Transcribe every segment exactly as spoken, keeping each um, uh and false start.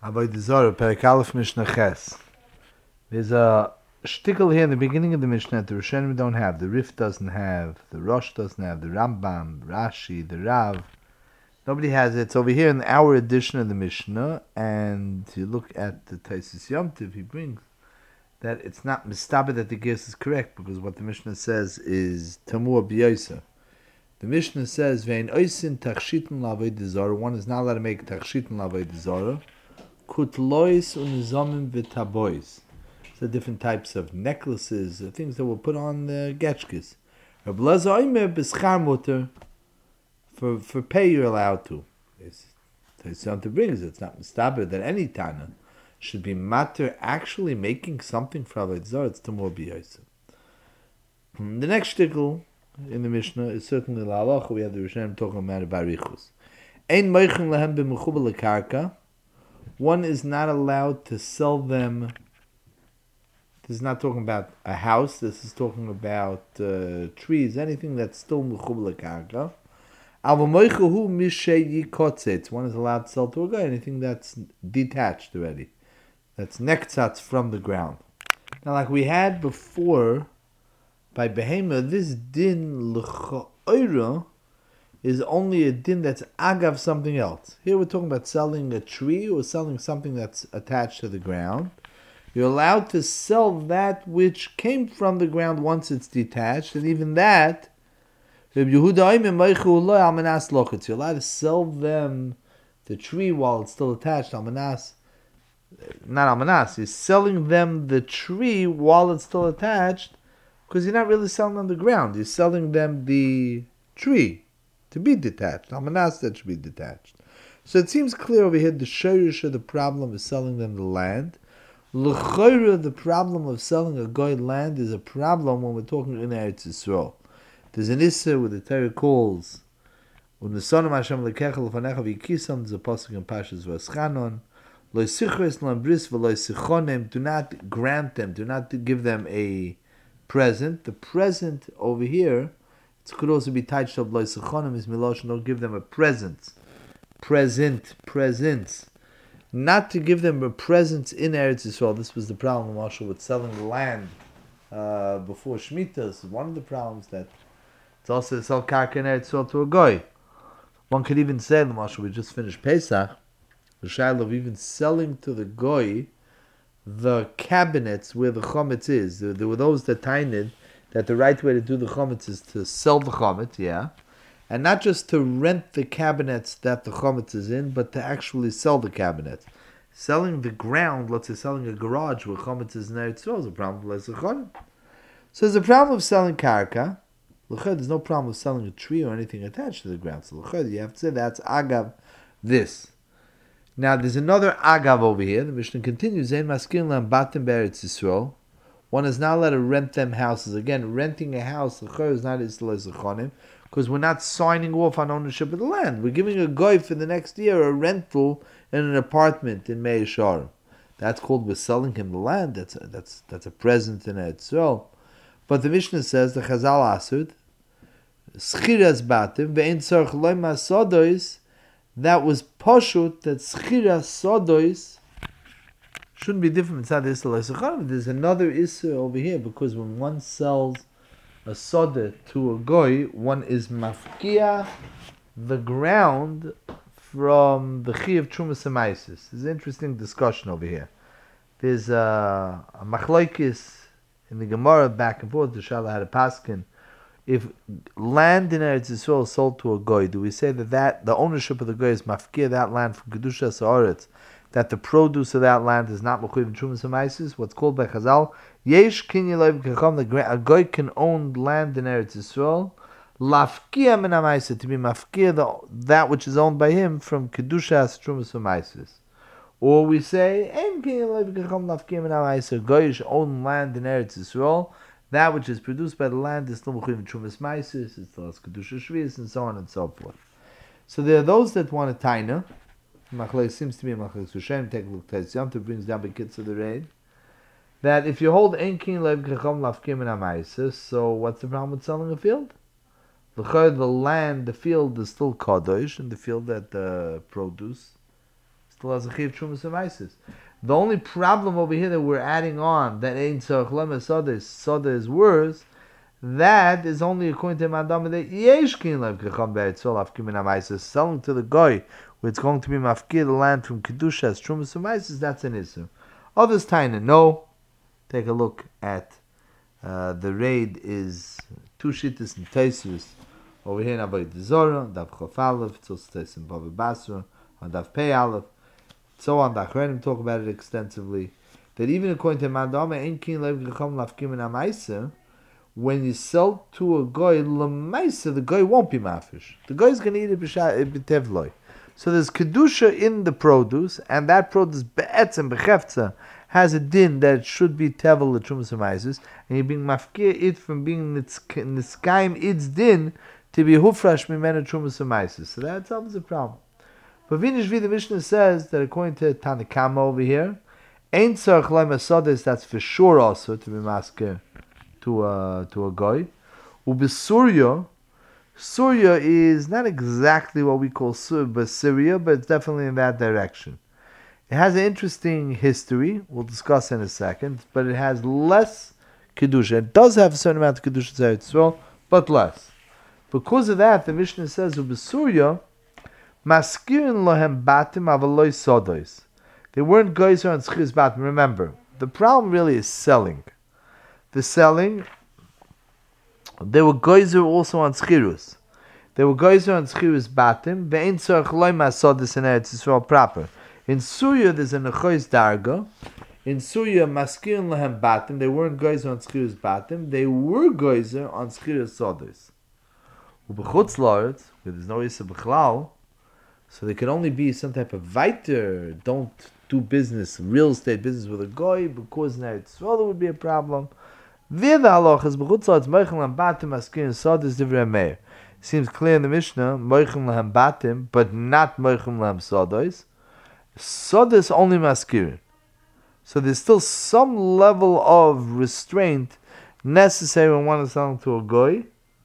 Avodah Zarah, Perek Aleph, Mishnah Ches. There's a shtickle here in the beginning of the Mishnah that the Rishonim don't have. The Rif doesn't have, the Rosh doesn't have, the Rambam, Rashi, the Rav. Nobody has it. It's over here in our edition of the Mishnah, and you look at the Taisus Yom Tov, he brings that it's not mistaber that the guess is correct, because what the Mishnah says is Tamur B'yosa. The Mishnah says, Vein oisin tachshitin l'avodah zarah. One is not allowed to make tachshitin l'avodah zarah. Kutlois unizomim v'tabois. So different types of necklaces, uh, things that will put on the getchkes. Reb Lezer oimer b'schar muter. For for pay you're allowed to. It's something brings it. It's not mistaber that any tana should be matter actually making something for avodah zarah. It's tamur b'yosa. The next shtickle in the Mishnah is certainly la halacha. We have the Rishonim talking about barichus. Ein moichin lehem b'mechubel lekarka. One is not allowed to sell them. This is not talking about a house. This is talking about uh, trees, anything that's still mechubel lekarka. Ava moichahu mishei yikotzet. One is allowed to sell to a guy anything that's detached already, that's nektzatz from the ground. Now, like we had before, by behema, this din l'cha'ira is only a din that's agav something else. Here we're talking about selling a tree or selling something that's attached to the ground. You're allowed to sell that which came from the ground once it's detached, and even that, you're allowed to sell them the tree while it's still attached. Almanas, not almanas, you're selling them the tree while it's still attached, because you're not really selling them the ground. You're selling them the tree to be detached. Almanas, that should be detached. So it seems clear over here, the shorish of the problem is selling them the land. L'chayra, the problem of selling a goy land is a problem when we're talking in Eretz Yisrael. There's an issa where the Torah calls, "U'nesonam Hashem lekecha lefanecha v'yikisam." There's a pasuk in Pashas V'aschanon. Lo yisichres lambris v'lo yisichonem. Do not grant them. Do not give them a present. The present over here, it could also be touched of lo yisichonem is milosh. Don't give them a present. Present. Presents. Not to give them a present in Eretz Yisrael. This was the problem, Marshall, with selling the land uh, before Shemitah. One of the problems that it's also to sell karka in Eretz Yisrael to a goy. One could even say, Marshall, we just finished Pesach, the shaila of even selling to the goy the cabinets where the chometz is. There, there were those that tainted that the right way to do the chometz is to sell the chometz, yeah, and not just to rent the cabinets that the chometz is in, but to actually sell the cabinets. Selling the ground, let's say selling a garage where chometz is in Eretz Yisrael, is a problem of leisachon. So there's a problem of selling karka. There's no problem with selling a tree or anything attached to the ground. So you have to say that's agav this. Now there's another agav over here. The Mishnah continues, Ein maskin lam batim be'eretz Yisrael. One is not allowed to rent them houses. Again, renting a house is not isla, because we're not signing off on ownership of the land. We're giving a goy for the next year a rental in an apartment in Mei Sharim. That's called we're selling him the land. That's a, that's that's a present in Eretz Yisrael. But the Mishnah says the Chazal asud schiras batim ve'in tzarich loyma sodois. That was poshut that schiras sodois shouldn't be different inside the Issa Leisachon. There's another Issa over here, because when one sells a soda to a goy, one is mafkia the ground from the chi of Trumas Amaisis. There's an interesting discussion over here. There's a, a machlokes in the Gemara back and forth. The Shala had a paskin. If land in Eretz Yisrael is sold to a goy, do we say that, that the ownership of the goy is mafkia that land from Kedusha Sa'aretz, that the produce of that land is not mechuyev in Trumas Hamaisis? What's called by Chazal, Yesh kinyan kacham, a goy can own land in Eretz Yisrael, lafkia min Hamaisis, to be mafkia that which is owned by him from Kedusha Trumas Hamaisis. Or we say, Ein kinyan kacham lafkia min Hamaisis, a goyish own land in Eretz Yisrael, that which is produced by the land is still mechuyev in Trumas Hamaisis, it still has Kedusha Shvius, and so on and so forth. So there are those that want a taina. Machlei seems to be a Machlei Sushem. Take a look at Tziyam to brings down the kids of the raid. That if you hold ein kin lev kacham lafkim in amaisis, so what's the problem with selling a field? The the land, the field is still kadosh, and the field that the produce still has a chiv trumas amaisis. The only problem over here that we're adding on that ain't tzarich lema soda is soda is worse. That is only according to Madam that yesh kin lev kecham be'etzol afkim min amaisis. Selling to the guy where it's going to be mafkir the land from kedusha as trumas amaisis. That's an issue. Others taina no. Take a look at uh, the raid is two shittas and teisus over here in Avodah Zorah, Dav Chof Aleph, it's also teisus in Bava Basra, on Dav Pei Aleph, so on. The Achronim talk about it extensively. That even according to Madama, ein kin lev gecham lafkim in amaisa, when you sell to a guy lemaisa, the guy won't be mafish. The guy is going to eat it b'tevloi. So there's kedusha in the produce, and that produce be'etzem b'chefza has a din that it should be tevel the trumas amaisis, and you're being mafkir it from being niskaim its din to be hufrash mimena trumas amaisis. So that solves the problem. But Vinishvi, the Mishnah says that according to Tanakama over here, ain't tzarich lema sodes, that's for sure also to be maskir to a to a guy. Ubesurya, Surya is not exactly what we call Sur, Syria, but it's definitely in that direction. It has an interesting history, we'll discuss in a second, but it has less Kedusha. It does have a certain amount of Kedusha as well, but less. Because of that, the Mishnah says, Ubesurya, Maskirin lohem batim avaloi sodois. They weren't geyser on schiz batim. Remember, the problem really is selling. The selling, they were geyser also on schirus. They were geyser on schirus batim. Ve'in tzarich loima sodis in Eretz Yisrael proper. In Surya, there's a nechois darga. In Surya, maskirin lohem batim. They weren't geyser on schirus batim. They were geyser on schirus sodis. Ubechutz la'aretz, where there's no yisa b'chlal, so they can only be some type of viter. Don't do business, real estate business with a goy, because in Eretz Yisrael there would be a problem. V'yeh the halachas b'chutz la'aretz moichem l'hem batim maskirin sodis divrei meir. Seems clear in the Mishnah, moichem l'hem batim, but not moichem l'hem sodis. Sodis only maskirin. So there's still some level of restraint necessary when one is selling to a goy.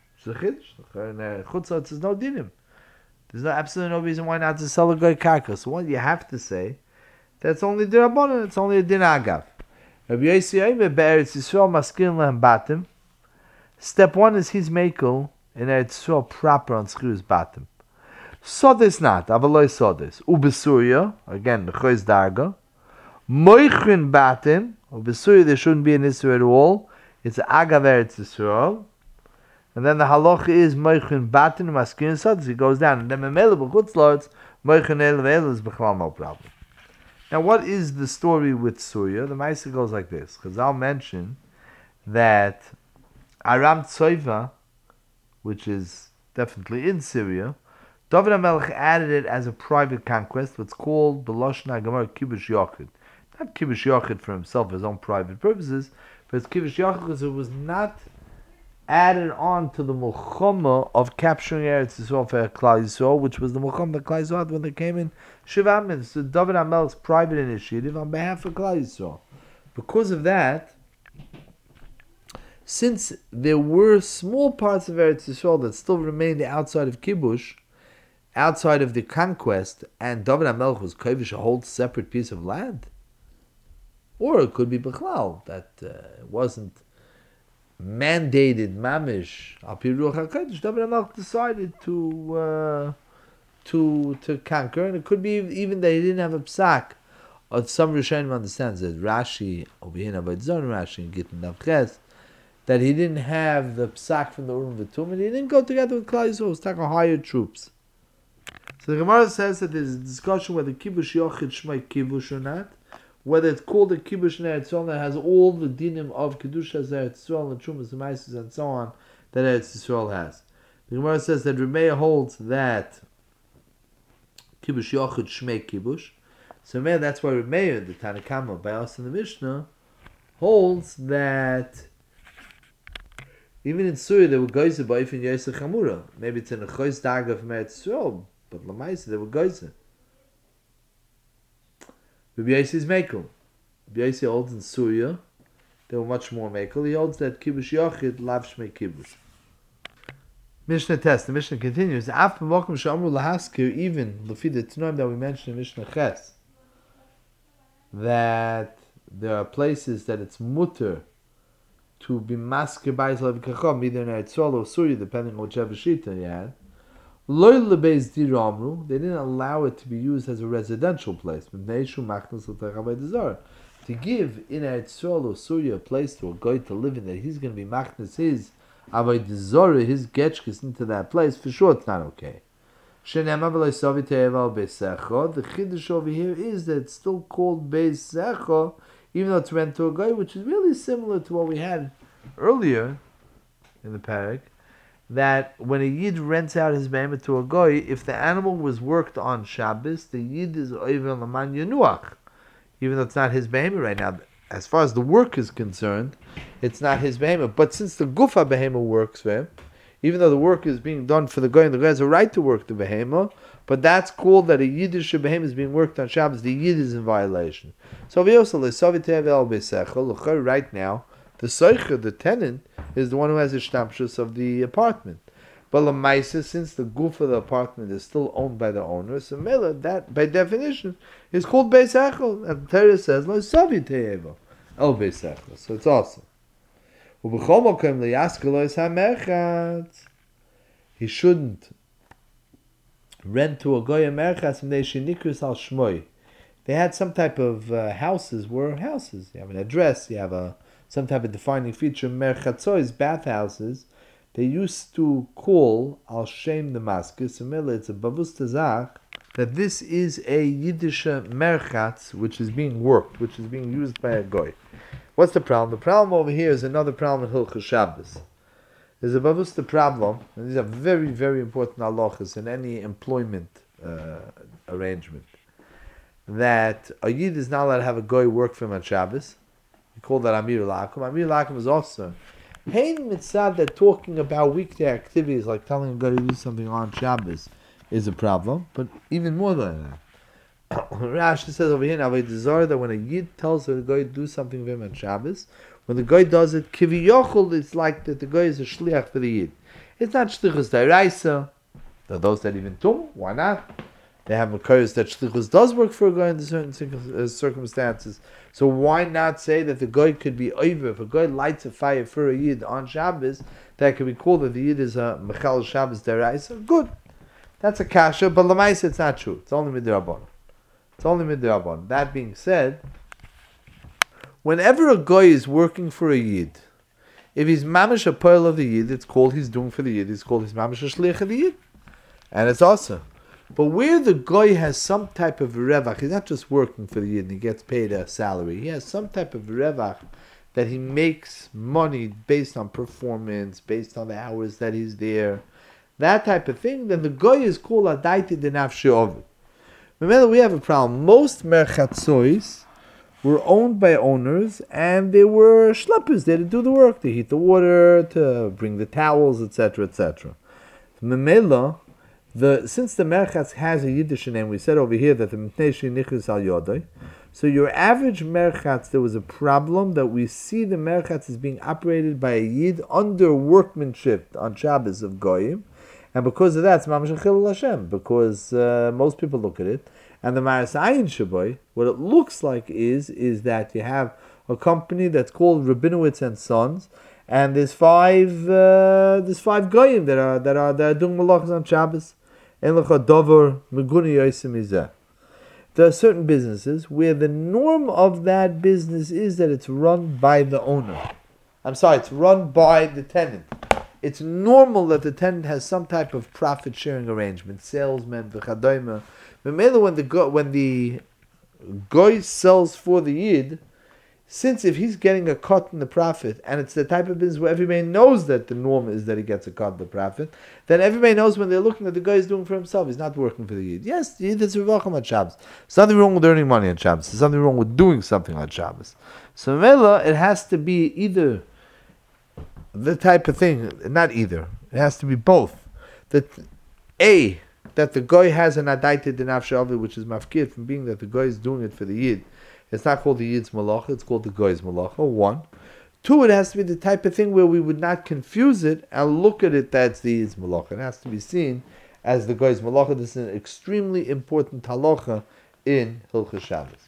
Chutz la'aretz is no dinim. There's no absolutely no reason why not to sell a goy karka. So what you have to say, that's only dirabanan. It's only a din agav. Rabbi Yossi Omer be'Eretz Yisrael maskirin lehem batim. Step one is his mekel in Eretz Yisrael proper on schirus batim. Sodes not, avaloi sodes. Ubesurya, again the choiz darga. Moichin batim. Ubesurya there shouldn't be an issue at all. It's agav Eretz Yisrael. And then the halacha is moichin batin maskirin sodes. He goes down. And then memele b'chutz la'aretz moichin el ve'el is b'chlal no problem. Now, what is the story with Surya? The Maisa goes like this. Chazal mentioned that Aram Tzoiva, which is definitely in Syria, David HaMelech added it as a private conquest, what's called B'Lashon HaGemara Kibush Yochid. Not Kibush Yochid for himself, his own private purposes, but it's Kibush Yochid because it was not added on to the Mulchama of capturing Eretz Yisrael for Klal Yisrael, which was the Mulchama that Klal Yisrael had when they came in Shiva Amin. So David HaMelech's private initiative on behalf of Klal Yisrael. Because of that, since there were small parts of Eretz Yisrael that still remained outside of Kibush, outside of the conquest, and David HaMelech was kovish a whole separate piece of land, or it could be Bechlal, that uh, wasn't mandated mamish al pi ruach hakodesh. David HaMelech decided to uh, to to conquer, and it could be even that he didn't have a psak. Or some Rishonim understands that Rashi over here in Avodah Zarah, Rashi and Gittin Navches, that he didn't have the psak from the Urim V'Tumim, and he didn't go together with Klal Yisrael. It was talking hired troops. So the Gemara says that there's a discussion whether kibush yochid shmai kibush or not, whether it's called a kibush in Eretz Yisrael that has all the dinim of kedusha Eretz Yisrael and trumas and maises and so on that Eretz Yisrael has. The Gemara says that Remeir holds that kibush yochid shmei kibush. So Remeir, that's why Remeir, the Tanakama by us in the Mishnah, holds that even in Surya there were geyser by Ifin Yosef Chamura. Maybe it's in a choiz daga from Eretz Yisrael, but Lamaisa there were geyser. Rabbi Yossi is mekel. Rabbi Yossi holds in Surya there were much more mekel. He holds that kibush yochid lav shmei kibush. Mishnah test. The Mishnah continues. Af b'mokum she'amru lahaskir, even lefida tanoim that we mentioned in Mishnah Ches, that there are places that it's mutter to be masker bais levikacham, either in Eretz Yisrael or Surya, depending on whichever shita you had. Loy lebeis diramru, they didn't allow it to be used as a residential place. To give in Eretz Yisrael or Surya a place to a guy to live in that he's going to be machnas his avodah zarah, his getchkes into that place, for sure it's not okay. The chiddush over here is that it's still called beis secha, even though it's rent to a guy, which is really similar to what we had earlier in the parak, that when a yid rents out his behemoth to a guy, if the animal was worked on Shabbos, the yid is over l'man yenuach, even though it's not his behemoth right now. As far as the work is concerned, it's not his behemoth. But since the gufa behemoth works for him, even though the work is being done for the guy, and the guy has a right to work the behemoth, but that's called that a Yiddish behemoth is being worked on Shabbos, the Yid is in violation. So right now, the Soicher, the tenant, is the one who has the shtampshus of the apartment. But Lamaisa, since the goof of the apartment is still owned by the owner, so Mela, that by definition is called Beis Echel, and the Torah says Lo Savi Te'eva El Beis Echel. So it's awesome. He shouldn't rent to a goy a merchatz from Shinikus al Shmoy. They had some type of uh, houses were houses. You have an address, you have a some type of defining feature. Merchatzois, bathhouses, they used to call al shem the maskis. It's a bavus tazach that this is a Yiddish merchatz which is being worked, which is being used by a goy. What's the problem? The problem over here is another problem in Hilchos Shabbos. There's a bavus the problem, and these are very, very important halachas in any employment uh, arrangement, that a yid is not allowed to have a goy work for him on Shabbos. We call that Amir Lakum. Amir Lakum is also Hein mitzad that talking about weekday activities like telling a guy to do something on Shabbos is a problem, but even more than that. Rashi says over here now that when a yid tells the guy to do something for him on Shabbos, when the guy does it, kiviyochel, it's like that the guy is a shliach for the yid. It's not shlichus da'iraisa. There are those that even tum. Why not? They have a case that shlichus does work for a guy in certain circumstances. So why not say that the guy could be over? If a guy lights a fire for a yid on Shabbos, that could be called that the yid is a mechal Shabbos da'iraisa. Good. That's a kasha, but l'maisa it's not true. It's only midrabon. It's only midrabon. That being said, whenever a guy is working for a yid, if he's mamish a pearl of the yid, it's called he's doing for the yid. It's called he's mamish a shliach of the yid, and it's awesome. But where the guy has some type of revach, he's not just working for the yid and he gets paid a salary. He has some type of revach that he makes money based on performance, based on the hours that he's there, that type of thing. Then the guy is called adaiti denafshi ovid. Remember, we have a problem. Most merchatzois were owned by owners, and they were schleppers. They had to do the work, to heat the water, to bring the towels, et cetera, et cetera. Memela, the since the merchatz has a Yiddish name, we said over here that the mtnei nichus al yodai. So your average merchatz, there was a problem that we see the merchatz is being operated by a yid under workmanship on Shabbos of goyim. And because of that, it's mamash chilul Hashem, because uh, most people look at it. And the Maras Ayin Shaboy, what it looks like is is that you have a company that's called Rabinowitz and Sons, and there's five uh, there's five goyim that are that are that are doing malachas on Shabbos. Ein lecha davar meguni yosim izeh. There are certain businesses where the norm of that business is that it's run by the owner. I'm sorry, it's run by the tenant. It's normal that the tenant has some type of profit sharing arrangement, salesman, v'chadayma. But mainly when the go, when the guy sells for the yid, since if he's getting a cut in the profit, and it's the type of business where everybody knows that the norm is that he gets a cut in the profit, then everybody knows when they're looking at the guy is doing for himself, he's not working for the yid. Yes, the yid is revachim on Shabbos. There's nothing wrong with earning money on Shabbos. There's something wrong with doing something on Shabbos. So Mela, it has to be either the type of thing, not either. It has to be both. That A, that the guy has an adaita denafshe avi, which is mafkir from being that the guy is doing it for the yid. It's not called the yid's malacha, it's called the guy's malacha. One. Two, it has to be the type of thing where we would not confuse it and look at it that's the yid's malacha. It has to be seen as the guy's malacha. This is an extremely important halacha in Hilchos Shabbos.